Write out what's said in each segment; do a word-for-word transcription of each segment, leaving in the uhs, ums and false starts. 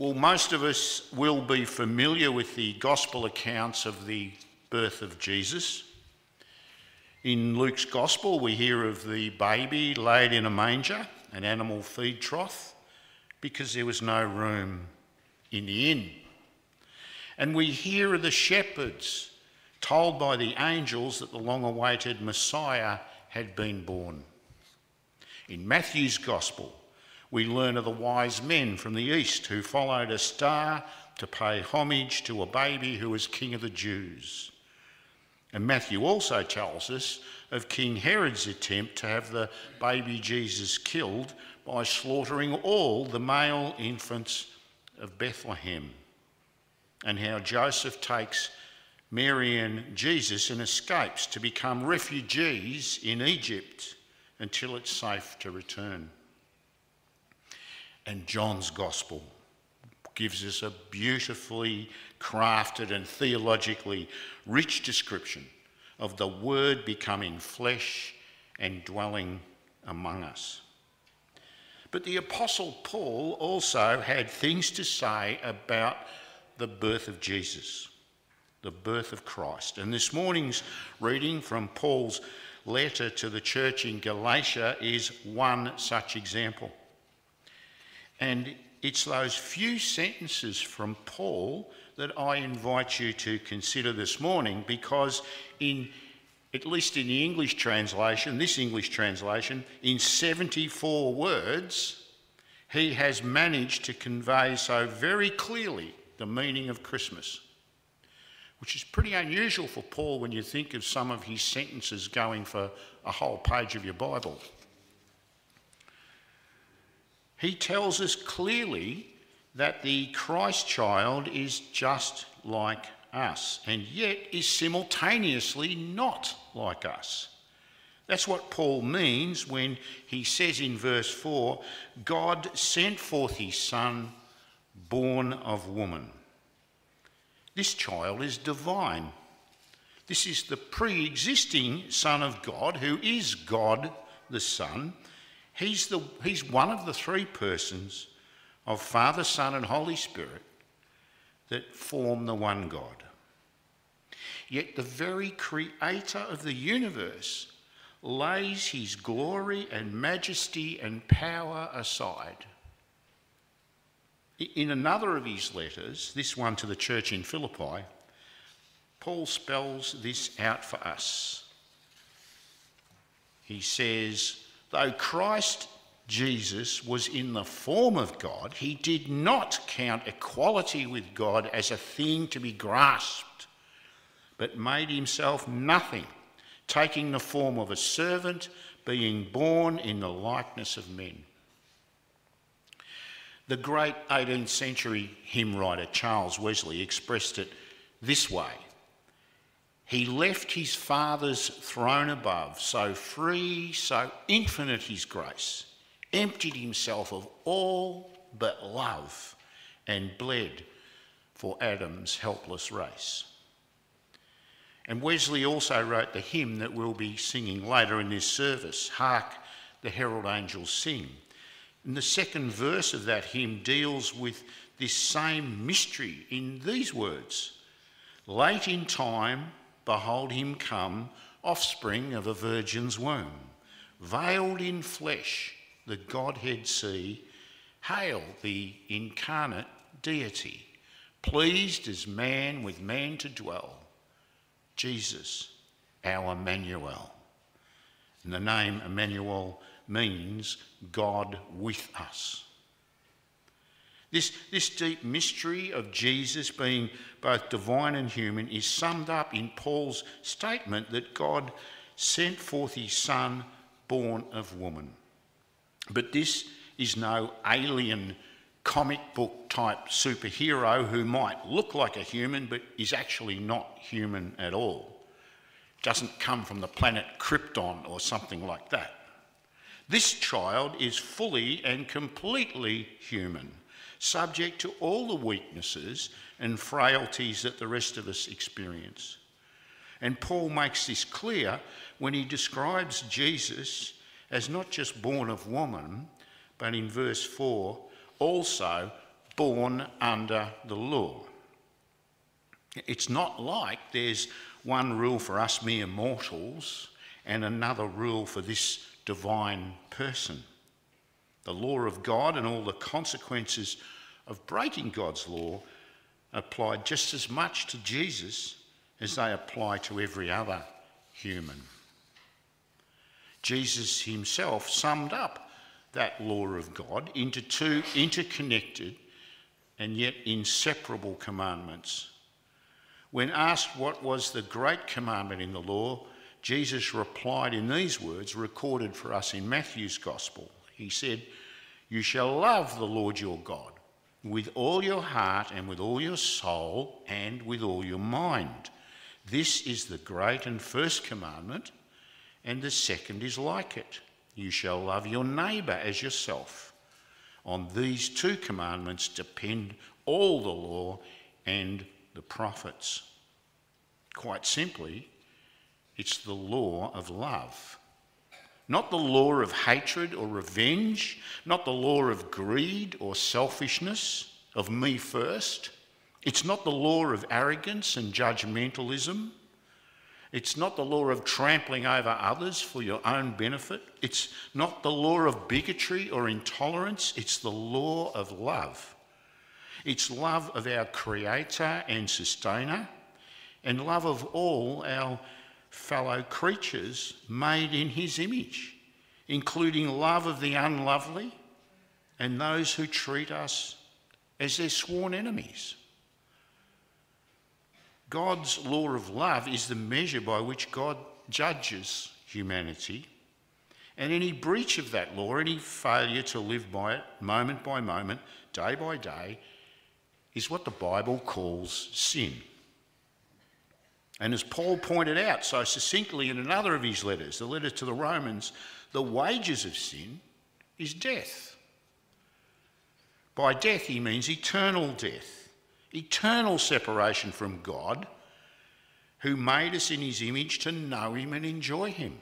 Well, most of us will be familiar with the gospel accounts of the birth of Jesus. In Luke's gospel, we hear of the baby laid in a manger, an animal feed trough, because there was no room in the inn. And we hear of the shepherds told by the angels that the long-awaited Messiah had been born. In Matthew's gospel, we learn of the wise men from the east who followed a star to pay homage to a baby who was king of the Jews. And Matthew also tells us of King Herod's attempt to have the baby Jesus killed by slaughtering all the male infants of Bethlehem, and how Joseph takes Mary and Jesus and escapes to become refugees in Egypt until it's safe to return. And John's gospel gives us a beautifully crafted and theologically rich description of the Word becoming flesh and dwelling among us. But the Apostle Paul also had things to say about the birth of Jesus, the birth of Christ. And this morning's reading from Paul's letter to the church in Galatia is one such example. And it's those few sentences from Paul that I invite you to consider this morning, because in, at least in the English translation, this English translation, in seventy-four words, he has managed to convey so very clearly the meaning of Christmas, which is pretty unusual for Paul when you think of some of his sentences going for a whole page of your Bible. He tells us clearly that the Christ child is just like us, and yet is simultaneously not like us. That's what Paul means when he says in verse four, God sent forth his Son, born of woman. This child is divine. This is the pre-existing Son of God, who is God the Son. He's, the, he's one of the three persons of Father, Son and Holy Spirit that form the one God. Yet the very creator of the universe lays his glory and majesty and power aside. In another of his letters, this one to the church in Philippi, Paul spells this out for us. He says, though Christ Jesus was in the form of God, he did not count equality with God as a thing to be grasped, but made himself nothing, taking the form of a servant, being born in the likeness of men. The great eighteenth century hymn writer Charles Wesley expressed it this way: he left his Father's throne above, so free, so infinite his grace, emptied himself of all but love, and bled for Adam's helpless race. And Wesley also wrote the hymn that we'll be singing later in this service, Hark the Herald Angels Sing. And the second verse of that hymn deals with this same mystery in these words: late in time, behold him come, offspring of a virgin's womb, veiled in flesh, the Godhead see, hail the incarnate deity, pleased as man with man to dwell, Jesus, our Emmanuel. And the name Emmanuel means God with us. This, this deep mystery of Jesus being both divine and human is summed up in Paul's statement that God sent forth his Son, born of woman. But this is no alien comic book type superhero who might look like a human but is actually not human at all. Doesn't come from the planet Krypton or something like that. This child is fully and completely human, subject to all the weaknesses and frailties that the rest of us experience. And Paul makes this clear when he describes Jesus as not just born of woman, but in verse four, also born under the law. It's not like there's one rule for us mere mortals and another rule for this divine person. The law of God and all the consequences of breaking God's law apply just as much to Jesus as they apply to every other human. Jesus himself summed up that law of God into two interconnected and yet inseparable commandments. When asked what was the great commandment in the law, Jesus replied in these words recorded for us in Matthew's Gospel. He said, "You shall love the Lord your God with all your heart and with all your soul and with all your mind. This is the great and first commandment, and the second is like it. You shall love your neighbour as yourself. On these two commandments depend all the law and the prophets." Quite simply, it's the law of love. Not the law of hatred or revenge, not the law of greed or selfishness, of me first. It's not the law of arrogance and judgmentalism. It's not the law of trampling over others for your own benefit. It's not the law of bigotry or intolerance. It's the law of love. It's love of our Creator and Sustainer, and love of all our fellow creatures made in his image, including love of the unlovely and those who treat us as their sworn enemies. God's law of love is the measure by which God judges humanity, and any breach of that law, any failure to live by it moment by moment, day by day, is what the Bible calls sin. And as Paul pointed out so succinctly in another of his letters, the letter to the Romans, the wages of sin is death. By death he means eternal death, eternal separation from God, who made us in his image to know him and enjoy him.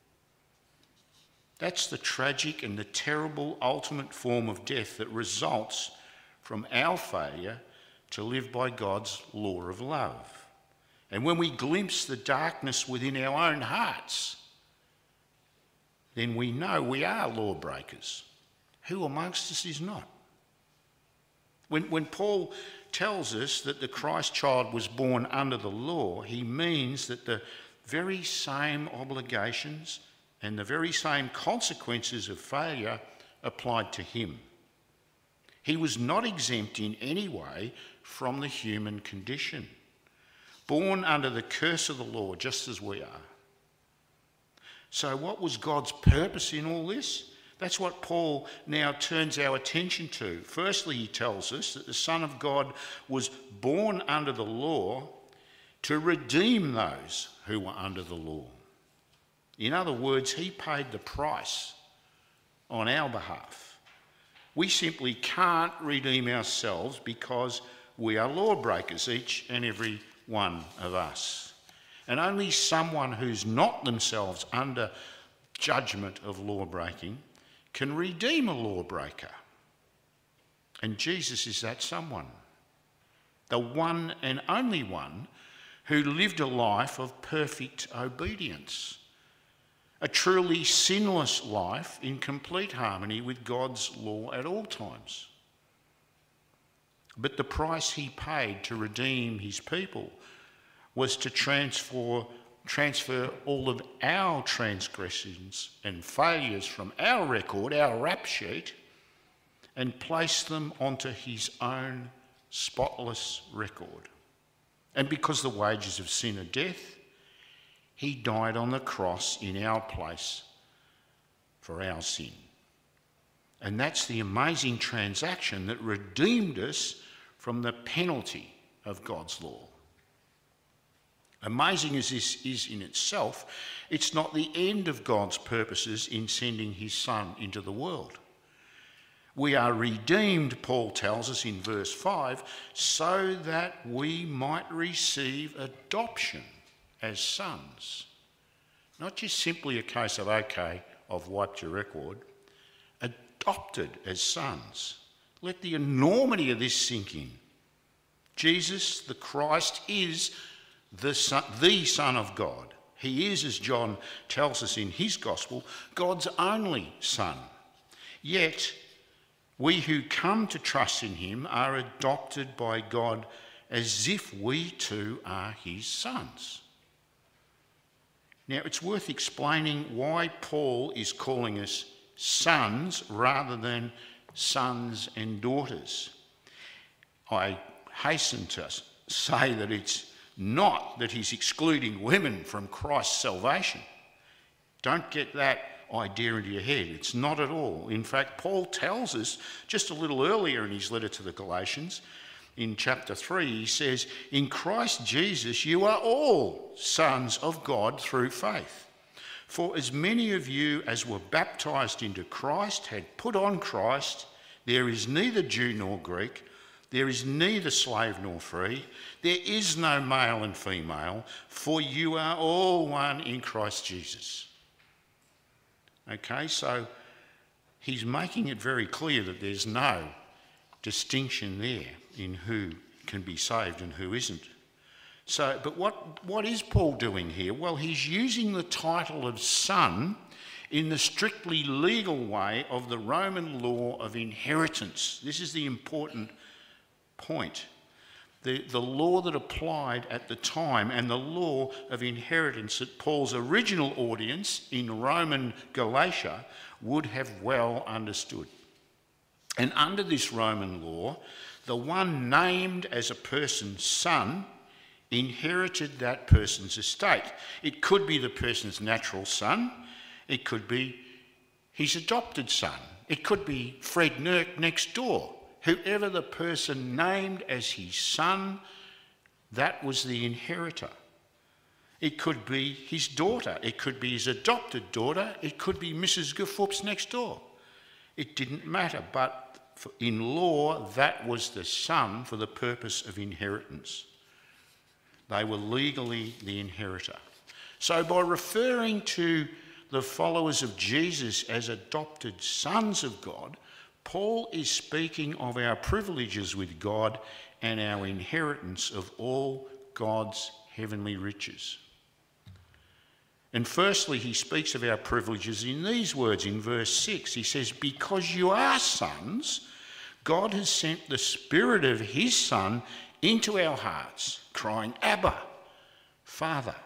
That's the tragic and the terrible ultimate form of death that results from our failure to live by God's law of love. And when we glimpse the darkness within our own hearts, then we know we are lawbreakers. Who amongst us is not? When, when Paul tells us that the Christ child was born under the law, he means that the very same obligations and the very same consequences of failure applied to him. He was not exempt in any way from the human condition, born under the curse of the law, just as we are. So what was God's purpose in all this? That's what Paul now turns our attention to. Firstly, he tells us that the Son of God was born under the law to redeem those who were under the law. In other words, he paid the price on our behalf. We simply can't redeem ourselves because we are lawbreakers, each and every one of us. And only someone who's not themselves under judgment of law-breaking can redeem a lawbreaker. And Jesus is that someone, the one and only one who lived a life of perfect obedience, a truly sinless life in complete harmony with God's law at all times. But the price he paid to redeem his people was to transfer, transfer all of our transgressions and failures from our record, our rap sheet, and place them onto his own spotless record. And because the wages of sin are death, he died on the cross in our place for our sin. And that's the amazing transaction that redeemed us from the penalty of God's law. Amazing as this is in itself, it's not the end of God's purposes in sending his Son into the world. We are redeemed, Paul tells us in verse five, so that we might receive adoption as sons. Not just simply a case of, okay, I've wiped your record. Adopted as sons, Let the enormity of this sink in. Jesus, the Christ, is the Son, the Son of God. He is, as John tells us in his Gospel, God's only Son. Yet, we who come to trust in him are adopted by God as if we too are his sons. Now, it's worth explaining why Paul is calling us sons rather than sons and daughters. I hasten to say that it's not that he's excluding women from Christ's salvation. Don't get that idea into your head. It's not at all. In fact, Paul tells us just a little earlier in his letter to the Galatians, in chapter three, he says, "In Christ Jesus you are all sons of God through faith. For as many of you as were baptised into Christ had put on Christ. There is neither Jew nor Greek, there is neither slave nor free, there is no male and female, for you are all one in Christ Jesus." Okay, so he's making it very clear that there's no distinction there in who can be saved and who isn't. So, but what, what is Paul doing here? Well, he's using the title of son in the strictly legal way of the Roman law of inheritance. This is the important point. The, the law that applied at the time and the law of inheritance that Paul's original audience in Roman Galatia would have well understood. And under this Roman law, the one named as a person's son inherited that person's estate. It could be the person's natural son. It could be his adopted son. It could be Fred Nurk next door. Whoever the person named as his son, that was the inheritor. It could be his daughter. It could be his adopted daughter. It could be Missus Gaffups next door. It didn't matter, but in law, that was the son for the purpose of inheritance. They were legally the inheritor. So by referring to the followers of Jesus as adopted sons of God, Paul is speaking of our privileges with God and our inheritance of all God's heavenly riches. And firstly, he speaks of our privileges in these words in verse six. He says, "Because you are sons, God has sent the Spirit of his Son into our hearts, crying, 'Abba, Father.'"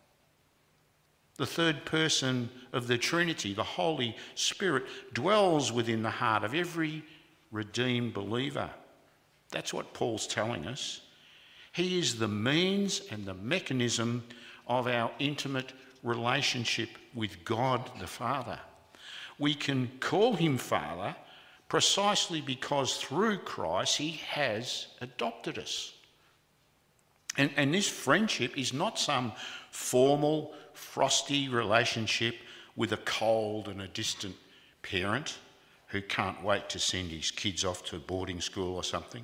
The third person of the Trinity, the Holy Spirit, dwells within the heart of every redeemed believer. That's what Paul's telling us. He is the means and the mechanism of our intimate relationship with God the Father. We can call him Father precisely because through Christ he has adopted us. And, and this friendship is not some formal, frosty relationship with a cold and a distant parent who can't wait to send his kids off to boarding school or something.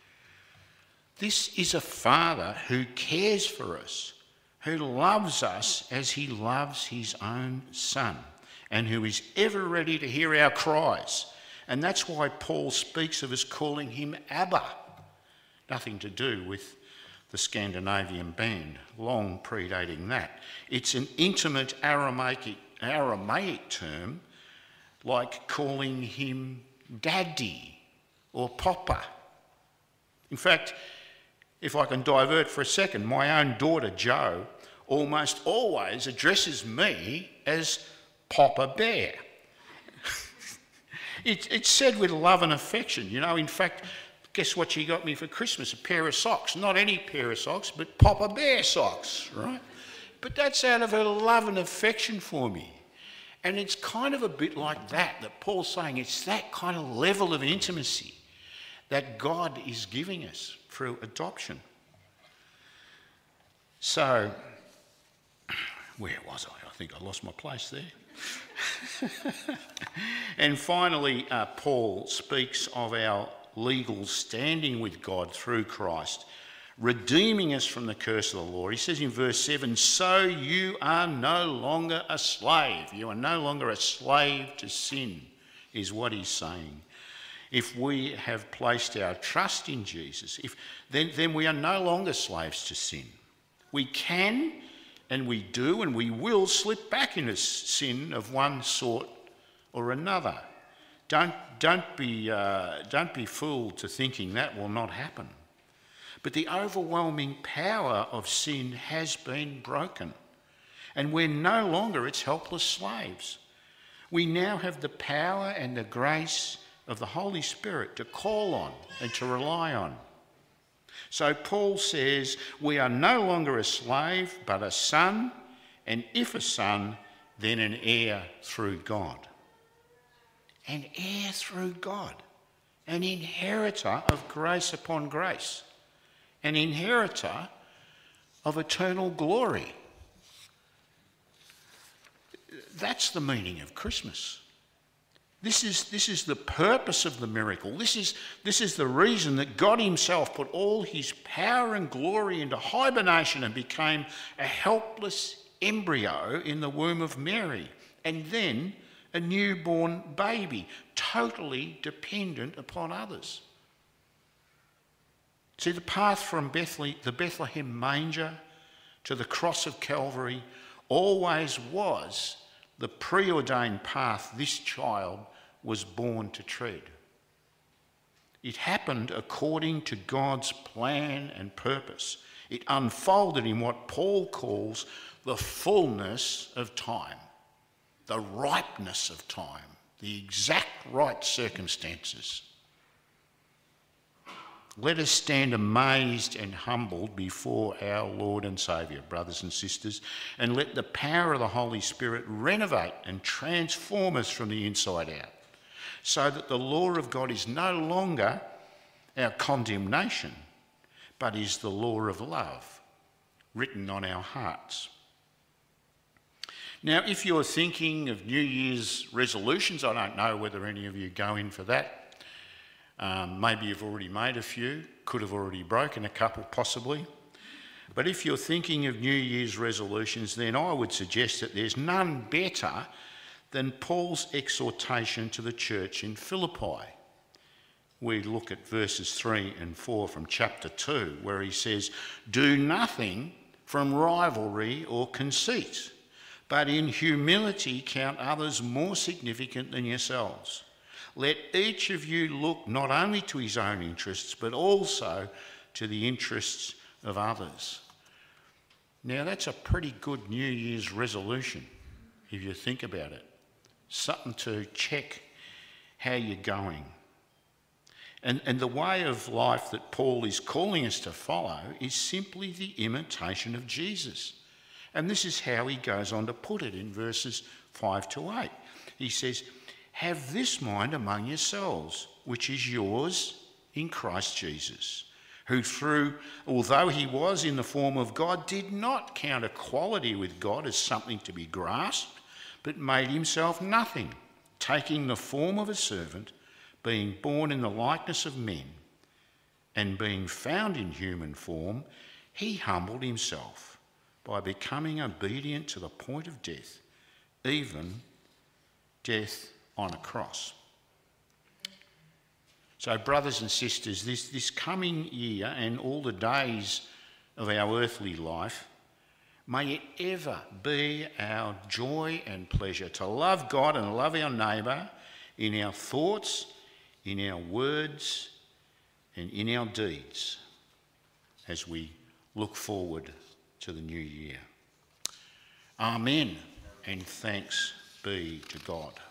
This is a father who cares for us, who loves us as he loves his own son, and who is ever ready to hear our cries. And that's why Paul speaks of us calling him Abba. Nothing to do with the Scandinavian band, long predating that. It's an intimate Aramaic, Aramaic term, like calling him Daddy or Papa. In fact, if I can divert for a second, my own daughter Jo almost always addresses me as Papa Bear. it, it's said with love and affection, you know. In fact, guess what she got me for Christmas? A pair of socks. Not any pair of socks, but Papa Bear socks, right? But that's out of her love and affection for me. And it's kind of a bit like that, that Paul's saying it's that kind of level of intimacy that God is giving us through adoption. So, where was I? I think I lost my place there. And finally, uh, Paul speaks of our legal standing with God through Christ, redeeming us from the curse of the law. He says in verse seven, "So you are no longer a slave." You are no longer a slave to sin, is what he's saying. if we have placed our trust in Jesus, if, then, then we are no longer slaves to sin. We can and we do and we will slip back into sin of one sort or another. Don't, don't, be, uh, don't be fooled to thinking that will not happen. But the overwhelming power of sin has been broken, and we're no longer its helpless slaves. We now have the power and the grace of the Holy Spirit to call on and to rely on. So Paul says we are no longer a slave but a son, and if a son, then an heir through God. An heir through God, an inheritor of grace upon grace, an inheritor of eternal glory. That's the meaning of Christmas. This is, this is the purpose of the miracle. This is, this is the reason that God himself put all his power and glory into hibernation and became a helpless embryo in the womb of Mary, and then a newborn baby, totally dependent upon others. See, the path from Bethlehem, the Bethlehem manger to the cross of Calvary always was the preordained path this child was born to tread. It happened according to God's plan and purpose. It unfolded in what Paul calls the fullness of time, the ripeness of time, the exact right circumstances. Let us stand amazed and humbled before our Lord and Saviour, brothers and sisters, and let the power of the Holy Spirit renovate and transform us from the inside out, so that the law of God is no longer our condemnation, but is the law of love written on our hearts. Now, if you're thinking of New Year's resolutions, I don't know whether any of you go in for that. Um, maybe you've already made a few, could have already broken a couple possibly. But if you're thinking of New Year's resolutions, then I would suggest that there's none better than Paul's exhortation to the church in Philippi. We look at verses three and four from chapter two, where he says, "Do nothing from rivalry or conceit, but in humility count others more significant than yourselves. Let each of you look not only to his own interests, but also to the interests of others." Now, that's a pretty good New Year's resolution, if you think about it. Something to check how you're going. And, and the way of life that Paul is calling us to follow is simply the imitation of Jesus. And this is how he goes on to put it in verses five to eight. He says, "Have this mind among yourselves, which is yours in Christ Jesus, who through, although he was in the form of God, did not count equality with God as something to be grasped, but made himself nothing, taking the form of a servant, being born in the likeness of men, and being found in human form, he humbled himself by becoming obedient to the point of death, even death on a cross." So, brothers and sisters, this, this coming year and all the days of our earthly life, may it ever be our joy and pleasure to love God and love our neighbour in our thoughts, in our words, and in our deeds as we look forward to the new year. Amen, and thanks be to God.